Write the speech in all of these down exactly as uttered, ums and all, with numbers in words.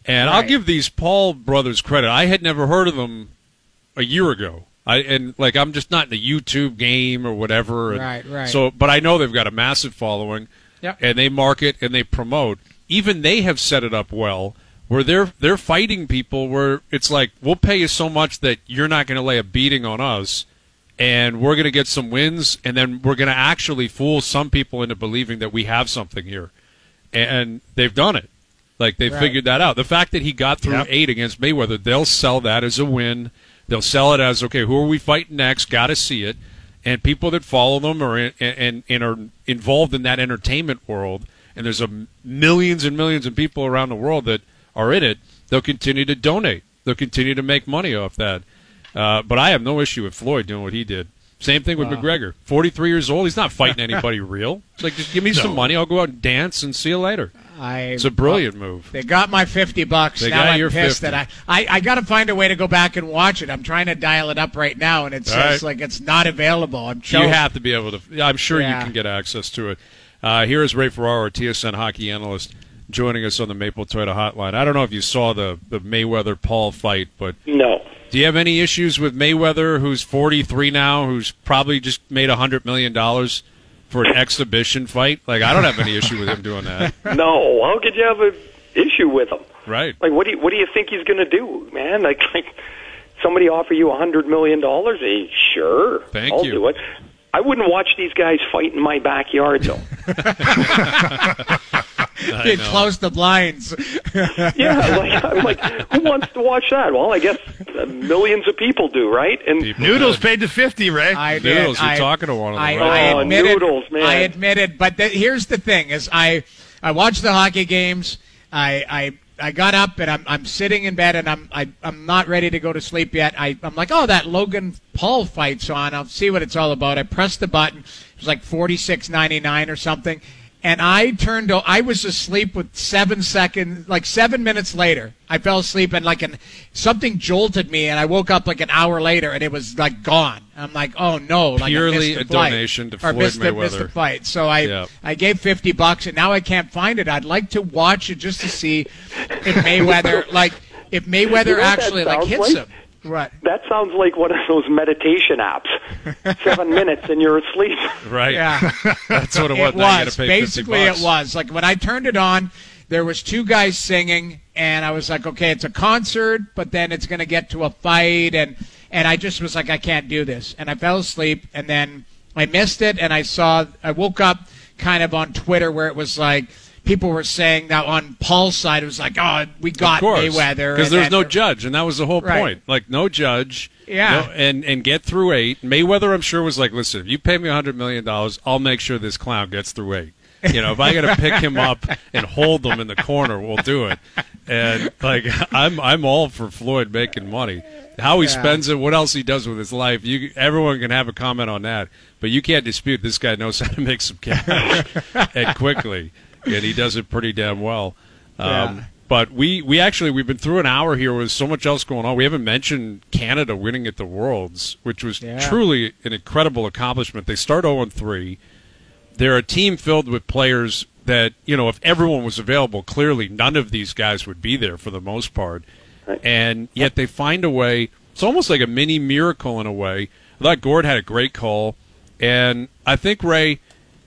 And right. I'll give these Paul brothers credit. I had never heard of them a year ago. I and like I'm just not in the YouTube game or whatever. And right, right. So, but I know they've got a massive following, yep. and they market and they promote. Even they have set it up well, where they're they're fighting people where it's like we'll pay you so much that you're not going to lay a beating on us, and we're going to get some wins, and then we're going to actually fool some people into believing that we have something here, and they've done it. Like they right. figured that out. The fact that he got through yep. eight against Mayweather, they'll sell that as a win. They'll sell it as, okay, who are we fighting next? Got to see it. And people that follow them are in, and, and are involved in that entertainment world, and there's a millions and millions of people around the world that are in it, they'll continue to donate. They'll continue to make money off that. Uh, but I have no issue with Floyd doing what he did. Same thing with wow. McGregor. forty-three years old. He's not fighting anybody real. It's like, just give me no. some money. I'll go out and dance and see you later. I, it's a brilliant well, move. They got my fifty bucks. They now got I'm your pissed fifty. that I, I, I got to find a way to go back and watch it. I'm trying to dial it up right now, and it says right. like it's not available. I'm You have to be able to. I'm sure yeah. you can get access to it. Uh, here is Ray Ferraro, our T S N hockey analyst, joining us on the Maple Toyota Hotline. I don't know if you saw the the Mayweather-Paul fight, but no. Do you have any issues with Mayweather, who's forty-three now, who's probably just made one hundred million dollars for an exhibition fight? Like, I don't have any issue with him doing that. No. How could you have an issue with him? Right. Like, what do you, what do you think he's going to do, man? Like, like somebody offer you one hundred million dollars? Hey, sure. Thank I'll you. do it. I wouldn't watch these guys fight in my backyard, though. They close the blinds. Yeah, like, I'm like, who wants to watch that? Well, I guess millions of people do, right? And people Noodles paid the fifty, Ray. I did. Noodles, you're I, talking to one of them, I, right? I admitted, oh, Noodles, man. I admitted, but the, here's the thing: is I I watch the hockey games. I I. I got up and I'm I'm sitting in bed and I'm I, I'm not ready to go to sleep yet. I I'm like, oh, that Logan Paul fight's on. I'll see what it's all about. I pressed the button. It was like forty-six ninety-nine or something, and I turned. O- I was asleep with seven seconds, like seven minutes later. I fell asleep and like an something jolted me, and I woke up like an hour later and it was like gone. I'm like, oh no, like purely I missed the a flight. donation to or Floyd missed the, Mayweather. missed the fight. So I yeah. I gave fifty bucks and now I can't find it. I'd like to watch it just to see if Mayweather like if Mayweather You know actually like hits like? him. Right. That sounds like one of those meditation apps. Seven minutes and you're asleep. Right. Yeah. That's what it was. It Now you gotta was. pay Basically, fifty bucks. it was. Like, when I turned it on, there was two guys singing, and I was like, okay, it's a concert, but then it's going to get to a fight, and, and I just was like, I can't do this. And I fell asleep, and then I missed it, and I saw, I woke up kind of on Twitter where it was like, people were saying that on Paul's side, it was like, oh, we got Mayweather. Because there's no judge, and that was the whole right. point. Like, no judge. Yeah. No, and, and get through eight. Mayweather, I'm sure, was like, listen, if you pay me one hundred million dollars, I'll make sure this clown gets through eight. You know, if I got to pick him up and hold him in the corner, we'll do it. And, like, I'm I'm all for Floyd making money. How he yeah. spends it, what else he does with his life, you everyone can have a comment on that. But you can't dispute this guy knows how to make some cash and quickly. And he does it pretty damn well. Um, yeah. But we, we actually, we've been through an hour here with so much else going on. We haven't mentioned Canada winning at the Worlds, which was yeah. truly an incredible accomplishment. They start oh and three. They're a team filled with players that, you know, if everyone was available, clearly none of these guys would be there for the most part. Right. And yet they find a way. It's almost like a mini miracle in a way. I thought Gord had a great call. And I think, Ray,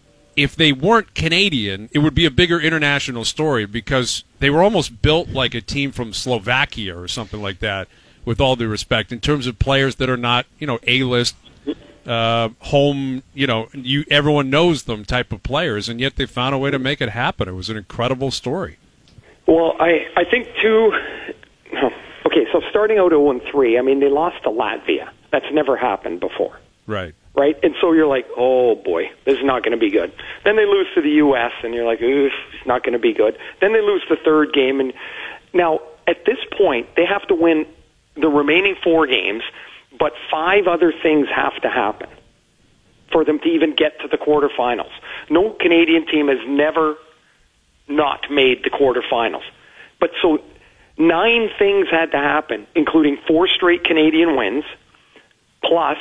if they weren't Canadian, it would be a bigger international story because they were almost built like a team from Slovakia or something like that, with all due respect, in terms of players that are not, you know, A-list, uh, home, you know, you everyone knows them type of players, and yet they found a way to make it happen. It was an incredible story. Well, I, I think, too, okay, so starting out oh and three, I mean, they lost to Latvia. That's never happened before. Right. Right? And so you're like, oh, boy, this is not going to be good. Then they lose to the U S, and you're like, oof, it's not going to be good. Then they lose the third game. And now, at this point, they have to win the remaining four games, but five other things have to happen for them to even get to the quarterfinals. No Canadian team has never not made the quarterfinals. But so nine things had to happen, including four straight Canadian wins, plus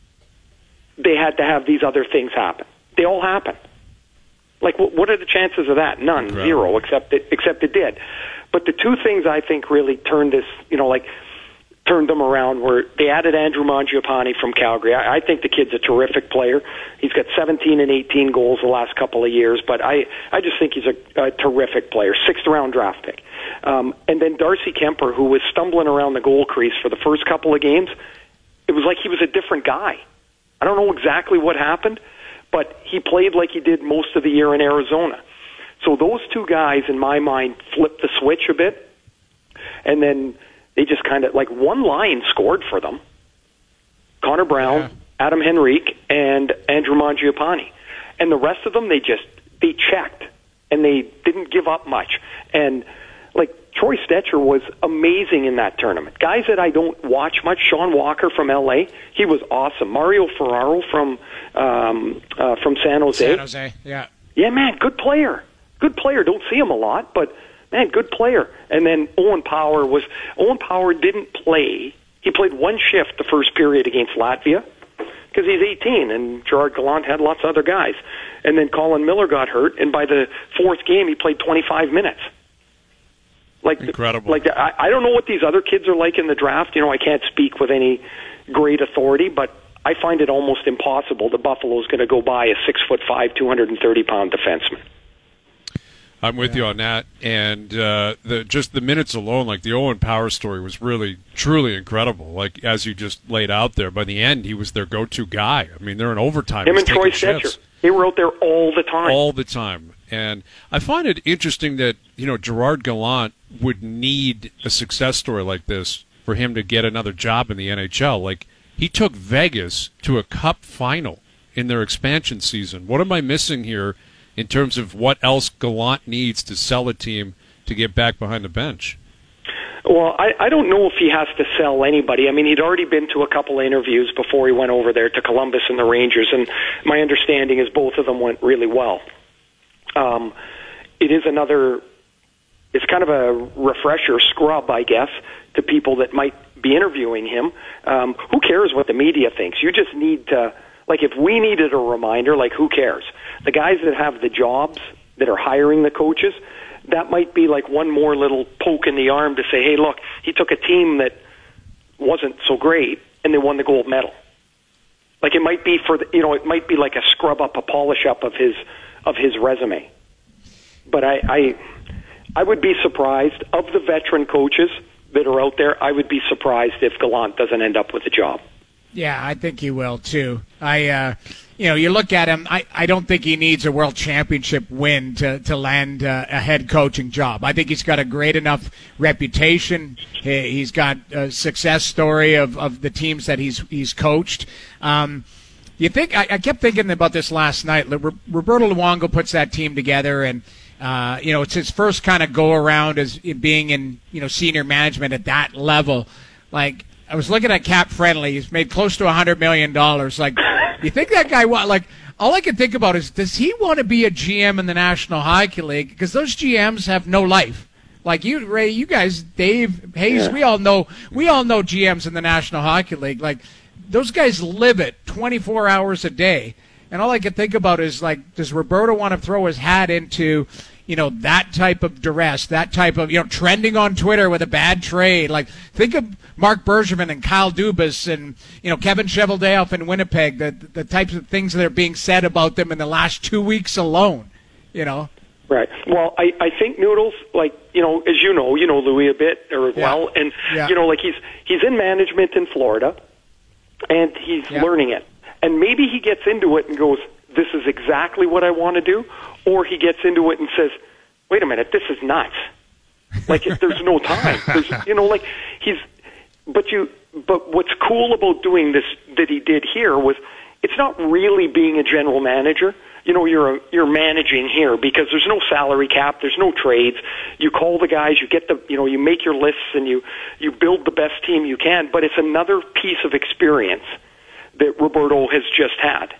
they had to have these other things happen. They all happen. Like, what are the chances of that? None. Incredible. Zero, except it, except it did. But the two things I think really turned this, you know, like turned them around were they added Andrew Mangiapane from Calgary. I, I think the kid's a terrific player. He's got seventeen and eighteen goals the last couple of years, but I, I just think he's a, a terrific player, sixth round draft pick. Um, and then Darcy Kemper, who was stumbling around the goal crease for the first couple of games, it was like he was a different guy. I don't know exactly what happened, but he played like he did most of the year in Arizona. So those two guys, in my mind, flipped the switch a bit, and then they just kind of, like, one line scored for them. Connor Brown, yeah. Adam Henrique, and Andrew Mangiapane. And the rest of them, they just, they checked, and they didn't give up much. And, like, Troy Stetcher was amazing in that tournament. Guys that I don't watch much, Sean Walker from L A, he was awesome. Mario Ferraro from um, uh, from San Jose. San Jose, yeah. Yeah, man, good player. Good player. Don't see him a lot, but, man, good player. And then Owen Power was, Owen Power didn't play. He played one shift the first period against Latvia because he's eighteen, and Gerard Gallant had lots of other guys. And then Colin Miller got hurt, and by the fourth game, he played twenty-five minutes. Like, Incredible. Like I, I don't know what these other kids are like in the draft. You know, I can't speak with any great authority, but I find it almost impossible the Buffalo's going to go buy a six foot five, two hundred and thirty pound defenseman. I'm with yeah. you on that, and uh, the just the minutes alone, like the Owen Power story, was really truly incredible. Like as you just laid out there, by the end, he was their go-to guy. I mean, they're in overtime. Him He's and Troy Stetcher, shifts. they were out there all the time, all the time. And I find it interesting that you know Gerard Gallant would need a success story like this for him to get another job in the N H L. Like he took Vegas to a Cup final in their expansion season. What am I missing here in terms of what else Gallant needs to sell a team to get back behind the bench? Well, I, I don't know if he has to sell anybody. I mean, he'd already been to a couple of interviews before he went over there to Columbus and the Rangers, and my understanding is both of them went really well. Um, it is another, it's kind of a refresher scrub, I guess, to people that might be interviewing him. Um, who cares what the media thinks? You just need to, like if we needed a reminder, like who cares? The guys that have the jobs, that are hiring the coaches, that might be like one more little poke in the arm to say, hey, look, he took a team that wasn't so great and they won the gold medal. Like it might be for, the, you know, it might be like a scrub up, a polish up of his of his resume. But I, I, I would be surprised, of the veteran coaches that are out there, I would be surprised if Gallant doesn't end up with a job. Yeah, I think he will too. I, uh, you know, you look at him. I, I don't think he needs a world championship win to to land uh, a head coaching job. I think he's got a great enough reputation. He, he's got a success story of, of the teams that he's he's coached. Um, you think I, I kept thinking about this last night. Roberto Luongo puts that team together, and uh, you know, it's his first kind of go around as being in you know senior management at that level. Like, I was looking at Cap Friendly. He's made close to one hundred million dollars. Like, you think that guy want, like, all I can think about is, does he want to be a G M in the National Hockey League? Because those G Ms have no life. Like you, Ray, you guys, Dave, Hayes, yeah. we all know, we all know G Ms in the National Hockey League. Like, those guys live it twenty-four hours a day. And all I can think about is, like, does Roberto want to throw his hat into, you know, that type of duress, that type of, you know, trending on Twitter with a bad trade? Like, think of Mark Bergevin and Kyle Dubas and, you know, Kevin Cheveldayoff in Winnipeg, the, the types of things that are being said about them in the last two weeks alone, you know? Right. Well, I, I think Noodles, like, you know, as you know, you know Louis a bit or yeah. well, and, yeah. you know, like he's he's in management in Florida, and he's yeah. learning it. And maybe he gets into it and goes, this is exactly what I want to do, or he gets into it and says, wait a minute, this is nuts. Like, there's no time. There's, you know, like, he's, but you, but what's cool about doing this that he did here was, it's not really being a general manager. You know, you're a, you're managing here because there's no salary cap, there's no trades. You call the guys, you get the, you know, you make your lists and you, you build the best team you can, but it's another piece of experience that Roberto has just had.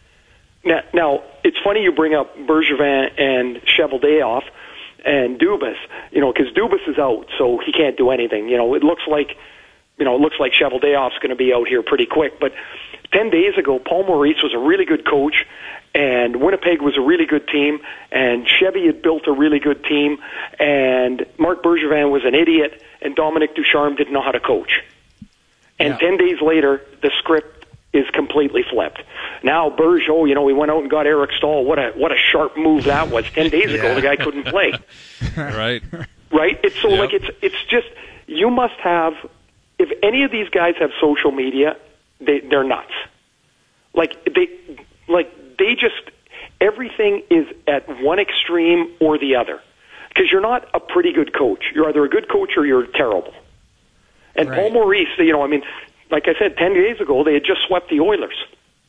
Now, now it's funny you bring up Bergevin and Cheveldayoff and Dubas, you know, because Dubas is out, so he can't do anything. You know, it looks like you know, it looks like Cheveldayoff's going to be out here pretty quick. But ten days ago, Paul Maurice was a really good coach, and Winnipeg was a really good team, and Chevy had built a really good team, and Marc Bergevin was an idiot, and Dominic Ducharme didn't know how to coach. And Yeah. ten days later, the script is completely flipped. Now, Berge, oh, you know, we went out and got Eric Stahl. What a what a sharp move that was. Ten days ago, Yeah. the guy couldn't play. Right. Right? It's so Yep. like it's it's just you must have. If any of these guys have social media, they they're nuts. Like they like they just everything is at one extreme or the other. Because you're not a pretty good coach. You're either a good coach or you're terrible. And Right. Paul Maurice, you know, I mean, like I said, ten days ago they had just swept the Oilers.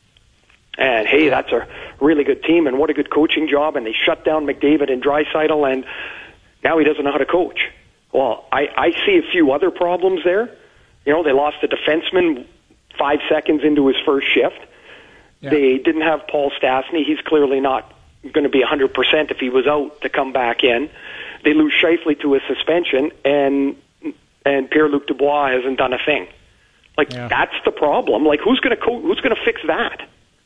And hey, that's a really good team, and what a good coaching job. And they shut down McDavid and Draisaitl, and now he doesn't know how to coach. Well, I, I see a few other problems there. You know, they lost a defenseman five seconds into his first shift. Yeah. They didn't have Paul Stastny. He's clearly not going to be one hundred percent if he was out to come back in. They lose Scheifele to a suspension, and and Pierre-Luc Dubois hasn't done a thing. Like, Yeah. that's the problem. Like, who's going to co- who's going to fix that?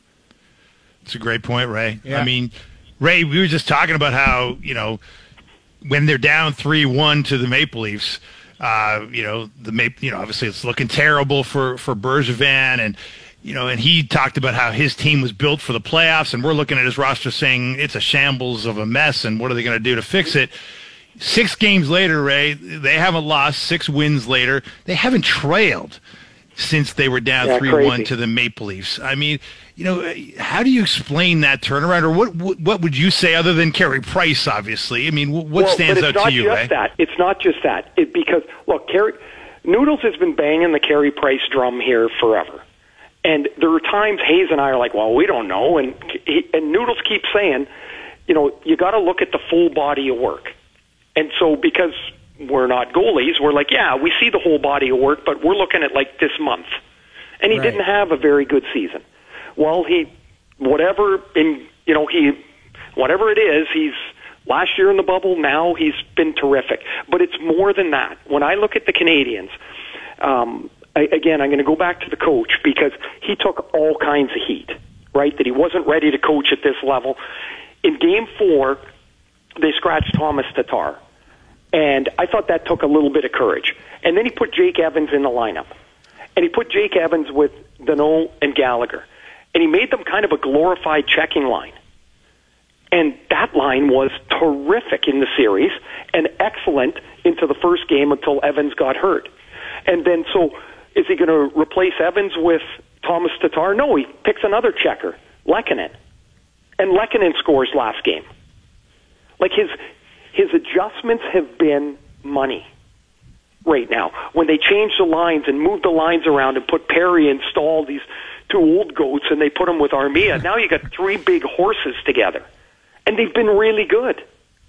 It's a great point, Ray. Yeah. I mean, Ray, we were just talking about how, you know, when they're down three one to the Maple Leafs, uh, you know, the Maple, you know, obviously it's looking terrible for, for Bergevin, and, you know, and he talked about how his team was built for the playoffs, and we're looking at his roster saying it's a shambles of a mess, and what are they going to do to fix it? Six games later, Ray, they haven't lost. Six wins later, they haven't trailed since they were down Yeah, three one crazy. to the Maple Leafs. I mean, you know, how do you explain that turnaround, or what? What, what would you say other than Carey Price? Obviously, I mean, what, what well, stands but out it's not to you, just Ray? that. It's not just that. It, because look, Carey Noodles has been banging the Carey Price drum here forever, and there are times Hayes and I are like, "Well, we don't know," and he, and Noodles keeps saying, "You know, you got to look at the full body of work," and so because we're not goalies, we're like, "Yeah, we see the whole body of work, but we're looking at like this month," and he Right. didn't have a very good season. Well, he whatever in you know he whatever it is he's last year in the bubble, now he's been terrific, but it's more than that. When I look at the Canadians, um, I, again I'm going to go back to the coach, because he took all kinds of heat, right, that he wasn't ready to coach at this level. In game four, they scratched Thomas Tatar, and I thought that took a little bit of courage. And then he put Jake Evans in the lineup, and he put Jake Evans with Danault and Gallagher, and he made them kind of a glorified checking line. And that line was terrific in the series and excellent into the first game until Evans got hurt. And then, so is he going to replace Evans with Thomas Tatar? No, he picks another checker, Lehkonen. And Lehkonen scores last game. Like, his his adjustments have been money right now. When they changed the lines and moved the lines around and put Perry and Stahl, these two old goats, and they put them with Armia, now you got three big horses together. And they've been really good.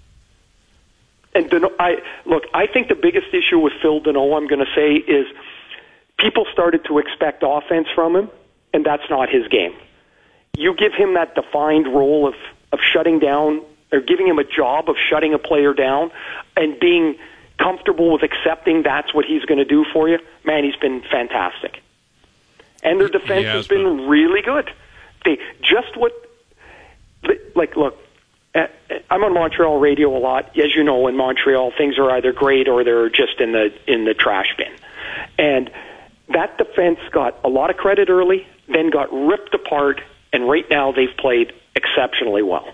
And Danault, I look, I think the biggest issue with Phil Danault, I'm going to say, is people started to expect offense from him, and that's not his game. You give him that defined role of, of shutting down, or giving him a job of shutting a player down, and being comfortable with accepting that's what he's going to do for you, man, he's been fantastic. And their defense has has been, been. really good. They just what, like, look, I'm on Montreal radio a lot. As you know, in Montreal, things are either great or they're just in the in the trash bin. And that defense got a lot of credit early, then got ripped apart, and right now they've played exceptionally well.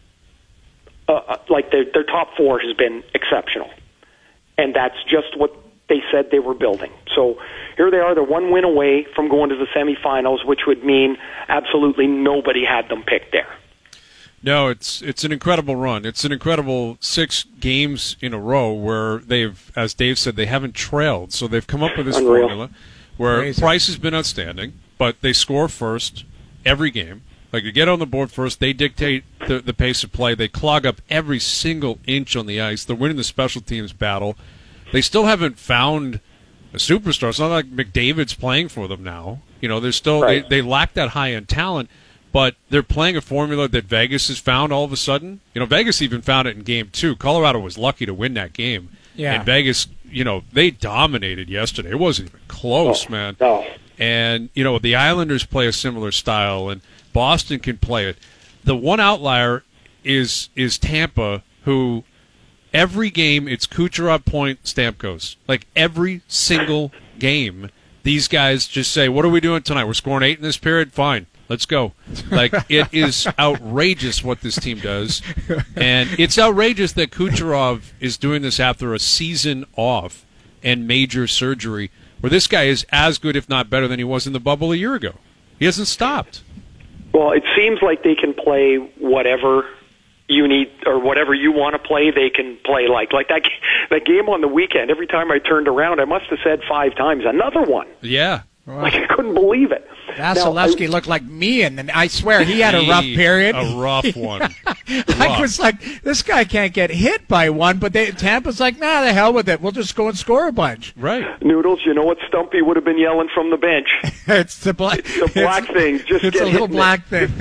Uh, like their, their top four has been exceptional, and that's just what they said they were building. So here they are. They're one win away from going to the semifinals, which would mean absolutely nobody had them picked there. No, it's it's an incredible run. It's an incredible six games in a row where they've, as Dave said, they haven't trailed. So they've come up with this Unreal. formula where Crazy. Price has been outstanding, but they score first every game. Like, they get on the board first, they dictate the, the pace of play. They clog up every single inch on the ice. They're winning the special teams battle. They still haven't found a superstar. It's not like McDavid's playing for them now. You know, they're still Right. they, they lack that high-end talent. But they're playing a formula that Vegas has found all of a sudden. You know, Vegas even found it in game two. Colorado was lucky to win that game. Yeah. And Vegas you know, they dominated yesterday. It wasn't even close, Oh, man. no. And, you know, the Islanders play a similar style, and Boston can play it. The one outlier is is Tampa, who every game it's Kucherov, Point, Stamkos. Like every single game, these guys just say, "What are we doing tonight? We're scoring eight in this period. Fine, let's go." Like it is outrageous what this team does, and it's outrageous that Kucherov is doing this after a season off and major surgery, where this guy is as good, if not better, than he was in the bubble a year ago. He hasn't stopped. Well, it seems like they can play whatever you need or whatever you want to play. They can play like like that. That game on the weekend. Every time I turned around, I must have said five times, "Another one." Yeah. Like I couldn't believe it. Vasilevsky looked like me, and then I swear he had a rough He- period. A rough one. I Rough. was like, this guy can't get hit by one, but they, Tampa's like, nah, the hell with it. We'll just go and score a bunch. Right. Noodles, you know what Stumpy would have been yelling from the bench? It's the black, The black it's, thing. Just it's get a little hitting black thing.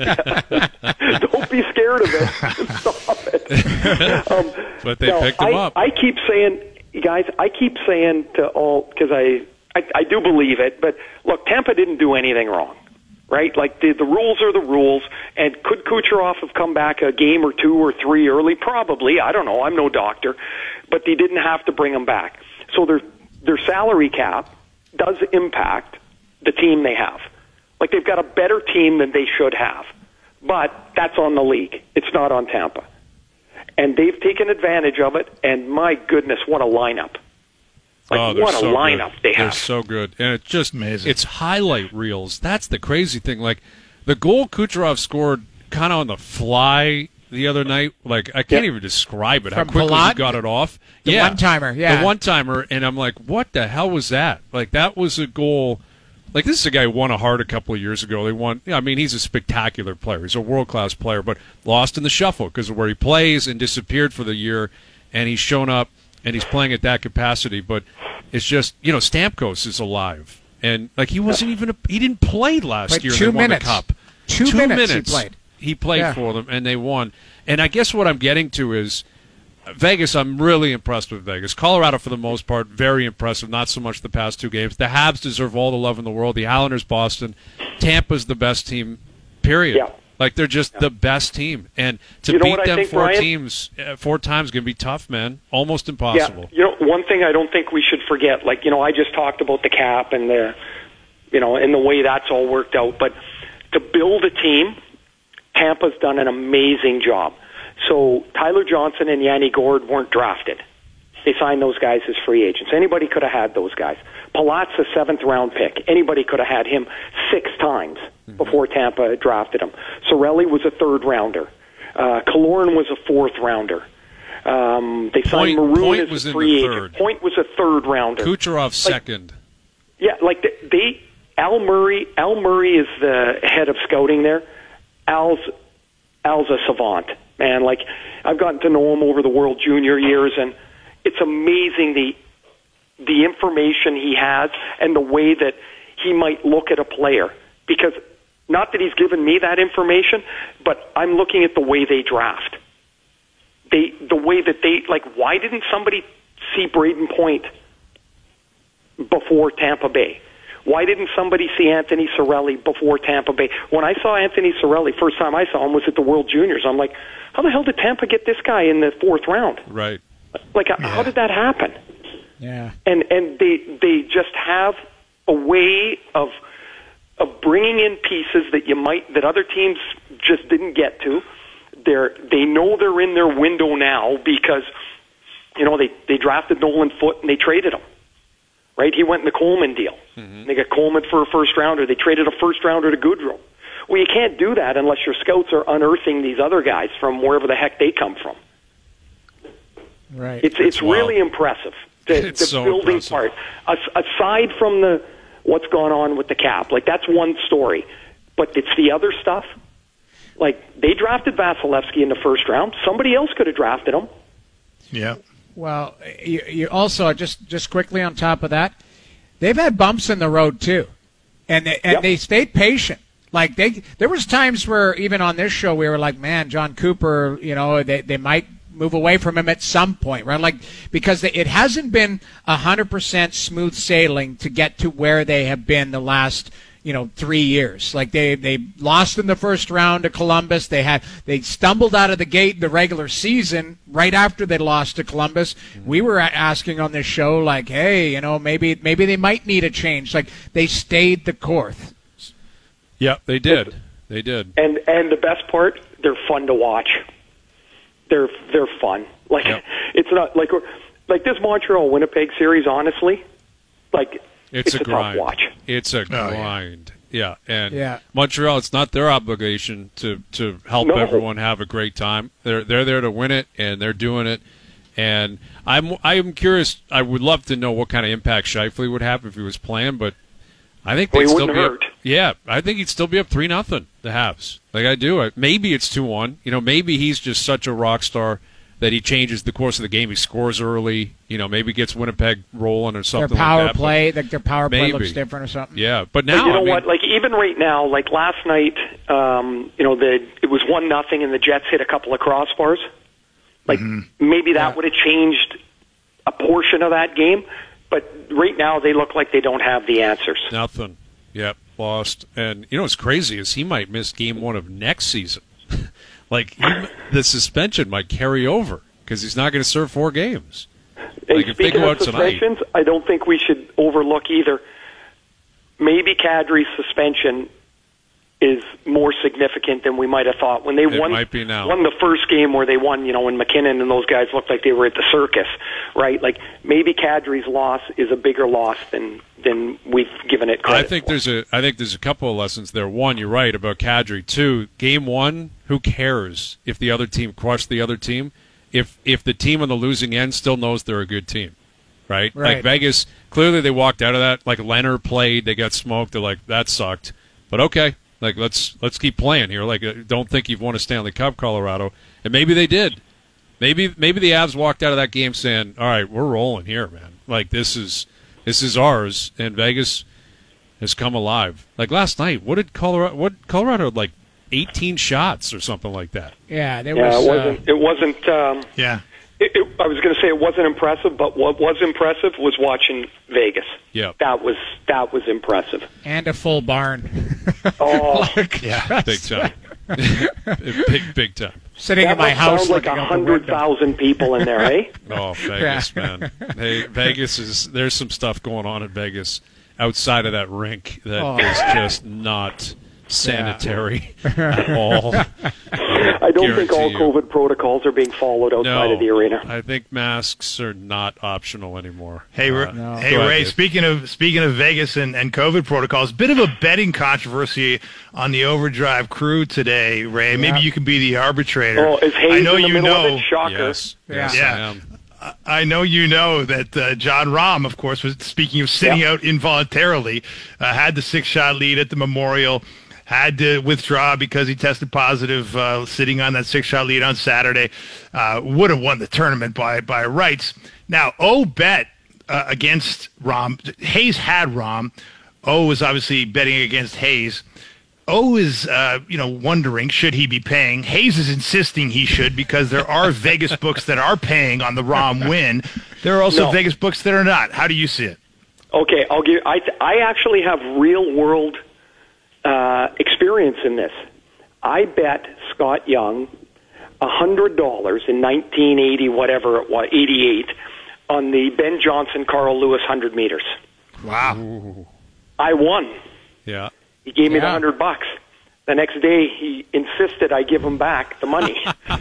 it. Don't be scared of it. Stop it. Um, But they no, picked him I, up. I keep saying, guys, I keep saying to all, because I, I, I do believe it, but look, Tampa didn't do anything wrong, right? Like the, the rules are the rules, and could Kucherov have come back a game or two or three early? Probably. I don't know. I'm no doctor, but they didn't have to bring him back. So their their salary cap does impact the team they have. Like they've got a better team than they should have, but that's on the league. It's not on Tampa. And they've taken advantage of it, and my goodness, what a lineup. Like, Oh, they're what a so lineup good. they They're have. so good. And it's just Amazing. It's highlight reels. That's the crazy thing. Like the goal Kucherov scored kind of on the fly the other night. Like I can't Yep. even describe it. From how quickly Palat? he got it off. The yeah. one-timer, yeah. The one-timer. And I'm like, what the hell was that? Like that was a goal. Like this is a guy who won a Hart a couple of years ago. They won. I mean, he's a spectacular player. He's a world-class player, but lost in the shuffle because of where he plays and disappeared for the year. And he's shown up and he's playing at that capacity. But it's just, you know, Stamkos is alive. And, like, he wasn't even a, he didn't play last Played year. two They won minutes. the cup. Two minutes he played. He played Yeah. for them, and they won. And I guess what I'm getting to is Vegas, I'm really impressed with Vegas. Colorado, for the most part, very impressive. Not so much the past two games. The Habs deserve all the love in the world. The Islanders, Boston. Tampa's the best team, period. Yeah. Like, they're just the best team. And to You know beat what I them think, four Brian? teams, uh, four times is going to be tough, man. Almost impossible. Yeah, you know, one thing I don't think we should forget, like, you know, I just talked about the cap and the, you know, and the way that's all worked out, but to build a team, Tampa's done an amazing job. So Tyler Johnson and Yanni Gourde weren't drafted. They signed those guys as free agents. Anybody could have had those guys. Palat's a seventh round pick. Anybody could have had him six times before Tampa drafted him. Sorelli was a third rounder. Uh, Killorn was a fourth rounder. Um, they signed Point- Maroon Point as was a in free the agent. third. Point was a third rounder. Kucherov second. Yeah, like they, they Al Murray. Al Murray is the head of scouting there. Al's Al's a savant, man. Like I've gotten to know him over the World Junior years, and it's amazing the the information he has and the way that he might look at a player. Because not that he's given me that information, but I'm looking at the way they draft. They the way that they like. Why didn't somebody see Braden Point before Tampa Bay? Why didn't somebody see Anthony Sorelli before Tampa Bay? When I saw Anthony Sorelli, first time I saw him was at the World Juniors. I'm like, how the hell did Tampa get this guy in the fourth round? Right. Like, how did that happen? Yeah. And and they they just have a way of of bringing in pieces that you might that other teams just didn't get to. They're they know they're in their window now because you know they they drafted Nolan Foote and they traded him. Right, he went in the Coleman deal. Mm-hmm. They got Coleman for a first rounder. They traded a first rounder to Goodrow. Well, you can't do that unless your scouts are unearthing these other guys from wherever the heck they come from. Right. It's it's wild. really impressive. The, It's the so building impressive. part, As, aside from the what's gone on with the cap, like that's one story, but it's the other stuff. Like they drafted Vasilevsky in the first round. Somebody else could have drafted him. Yeah. Well, you, you also just just quickly on top of that, they've had bumps in the road too, and they, and Yep. they stayed patient. Like they, there was times where even on this show we were like, man, John Cooper, you know, they they might move away from him at some point, right? Like, because it hasn't been one hundred percent smooth sailing to get to where they have been the last, you know, three years. Like, they they lost in the first round to Columbus. They had they stumbled out of the gate in the regular season right after they lost to Columbus. We were asking on this show, like, hey, you know, maybe maybe they might need a change. Like, they stayed the course. Yeah, they did. They did. And and the best part, they're fun to watch. They're they're fun. Like yep. It's not like like this Montreal Winnipeg series. Honestly, like it's, it's a, a grind. tough watch. It's a Oh, yeah. grind. Yeah, and Yeah. Montreal, it's not their obligation to, to help No. everyone have a great time. They're they're there to win it, and they're doing it. And I'm I'm curious. I would love to know what kind of impact Scheifele would have if he was playing, but I think Well, they'd he still wouldn't be hurt. up. Yeah, I think he'd still be up three nothing. The Habs, like I do. Maybe it's two one. You know, maybe he's just such a rock star that he changes the course of the game. He scores early. You know, maybe gets Winnipeg rolling or Their something power like that. play, like their power play maybe. looks different or something. But, yeah, but now But you know I mean, what? Like even right now, like last night, um, you know, the it was one nothing, and the Jets hit a couple of crossbars. Like maybe that Yeah. would have changed a portion of that game. But right now, they look like they don't have the answers. Nothing. Yep, lost. And you know what's crazy is he might miss game one of next season. Like he, the suspension might carry over because he's not going to serve four games. Hey, Like if they speaking go of out tonight, suspensions, I don't think we should overlook either. Maybe Kadri's suspension is more significant than we might have thought. When they It won, might be now. won the first game where they won, you know, when McKinnon and those guys looked like they were at the circus, right? Like maybe Kadri's loss is a bigger loss than than we've given it credit I think for. there's a I think there's a couple of lessons there. One, you're right about Kadri. Two, game one, who cares if the other team crushed the other team? If if the team on the losing end still knows they're a good team, right? Right. Like Vegas, clearly they walked out of that. Like Leonard played, they got smoked. They're like, that sucked, but okay. Like let's let's keep playing here. Like uh, don't think you've won a Stanley Cup, Colorado, and maybe they did. Maybe maybe the Avs walked out of that game saying, "All right, we're rolling here, man. Like this is this is ours." And Vegas has come alive. Like last night, what did Colorado? What Colorado had like eighteen shots or something like that. Yeah, there yeah, was. it uh, wasn't. It wasn't. Um, Yeah. It, it, I was going to say it wasn't impressive, but what was impressive was watching Vegas. Yeah. That was that was impressive. and a full barn. Oh, Yeah. Big time. big big time. Sitting that in my must house sound like looking a out the hundred window. thousand people in there, eh? Oh, Vegas, man. Hey, Vegas is there's some stuff going on in Vegas outside of that rink that Oh. is just not sanitary at all. I don't think all Guarantee you. COVID protocols are being followed outside No, of the arena. I think masks are not optional anymore. Hey, Uh, Ra- no. hey, Go ahead, Ray. Dave. Speaking of speaking of Vegas and, and COVID protocols, bit of a betting controversy on the Overdrive crew today, Ray. Maybe Yeah. you can be the arbitrator. Oh, is Hayes I know in the you middle know. of it? Shocker. Yes, yes, Yeah. I am. I know you know that uh, John Rahm, of course, was speaking of sitting Yeah. out involuntarily, uh, had the six-shot lead at the Memorial, had to withdraw because he tested positive, uh, sitting on that six-shot lead on Saturday. Uh, would have won the tournament by by rights. Now, O bet uh, against Rahm. Hayes had Rahm. O was obviously betting against Hayes. O is, uh, you know, wondering, should he be paying? Hayes is insisting he should because there are Vegas books that are paying on the Rahm win. There are also No. Vegas books that are not. How do you see it? Okay, I'll give. I I actually have real world uh, experience in this. I bet Scott Young a hundred dollars in nineteen eighty, whatever it was, eighty-eight, on the Ben Johnson Carl Lewis hundred meters. Wow. I won. Yeah. He gave me the Yeah. hundred bucks. The next day, he insisted I give him back the money.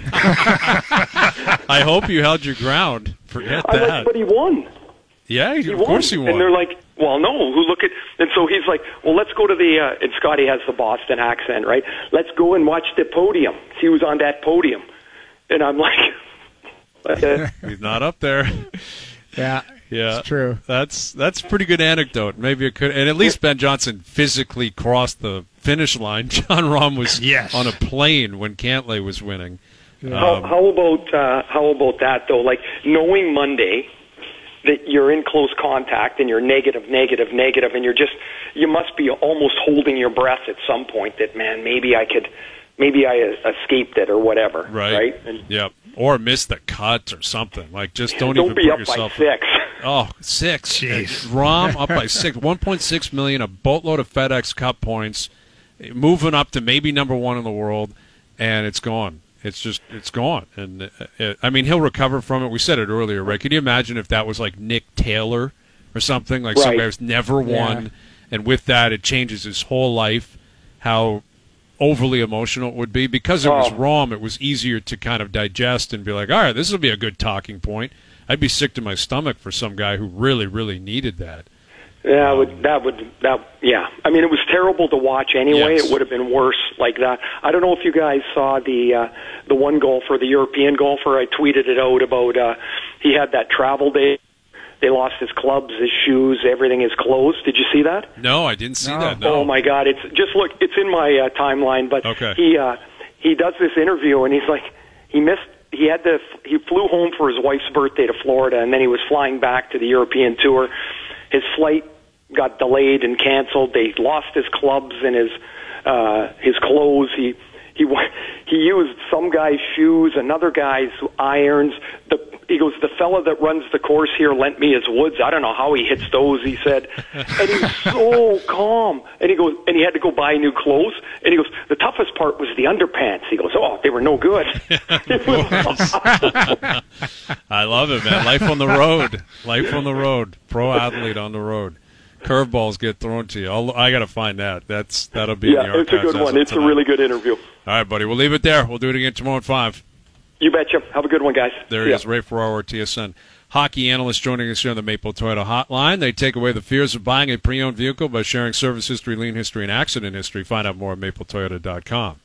I hope you held your ground. Forget I'm that. like, but he won. yeah, He of won. course he won. And they're like, well, no, who look at, and so he's like, well, let's go to the, uh, and Scotty has the Boston accent, right? Let's go and watch the podium. See who's on that podium. And I'm like, uh, He's not up there. Yeah, Yeah, it's true. That's that's a pretty good anecdote. Maybe it could, and at least Ben Johnson physically crossed the finish line. John Rahm was Yes. on a plane when Cantlay was winning. how, Um, how about, uh, how about that though? Like knowing Monday that you're in close contact and you're negative, negative, negative, and you're just, you must be almost holding your breath at some point that, man, maybe I could, maybe I escaped it or whatever. Right. Right. And Yep. Or miss the cut or something. Like, just don't, don't even be put up yourself. by six. Oh, six. Jeez. And Rom up by six. one point six million, a boatload of FedEx Cup points, moving up to maybe number one in the world, and it's gone. It's just, it's gone. And, uh, it, I mean, he'll recover from it. We said it earlier, right? Can you imagine if that was like Nick Taylor or something? Like Right. somebody who's never won, Yeah. and with that, it changes his whole life, how overly emotional it would be. Because it was Oh. Rom, it was easier to kind of digest and be like, all right, this will be a good talking point. I'd be sick to my stomach for some guy who really, really needed that. Yeah, that would, that would, that, yeah. I mean, it was terrible to watch anyway. Yes. It would have been worse like that. I don't know if you guys saw the, uh, the one golfer, the European golfer. I tweeted it out about, uh, he had that travel day. They lost his clubs, his shoes, everything, his clothes. Did you see that? No, I didn't see No. that. No. Oh my God! It's just look. It's in my uh, timeline, but Okay. he uh, he does this interview, and he's like, he missed. He had to. He flew home for his wife's birthday to Florida, and then he was flying back to the European tour. His flight got delayed and canceled. They lost his clubs and his uh, his clothes. He he wa- he used some guy's shoes, another guy's irons. The he goes, the fella that runs the course here lent me his woods. I don't know how he hits those, he said. And he was so calm. And he goes, and he had to go buy new clothes. And he goes, the toughest part was the underpants. He goes, oh, they were no good. It was I love it, man. Life on the road. Life on the road. Pro athlete on the road. Curveballs get thrown to you. I'll, I got to find that. That's that'll be in the yeah, archives. it's a good as one. of It's a tonight. really good interview. All right, buddy. We'll leave it there. We'll do it again tomorrow at five. You betcha. Have a good one, guys. There See he ya. is, Ray Ferraro, T S N hockey analyst, joining us here on the Maple Toyota Hotline. They take away the fears of buying a pre-owned vehicle by sharing service history, lien history, and accident history. Find out more at maple toyota dot com.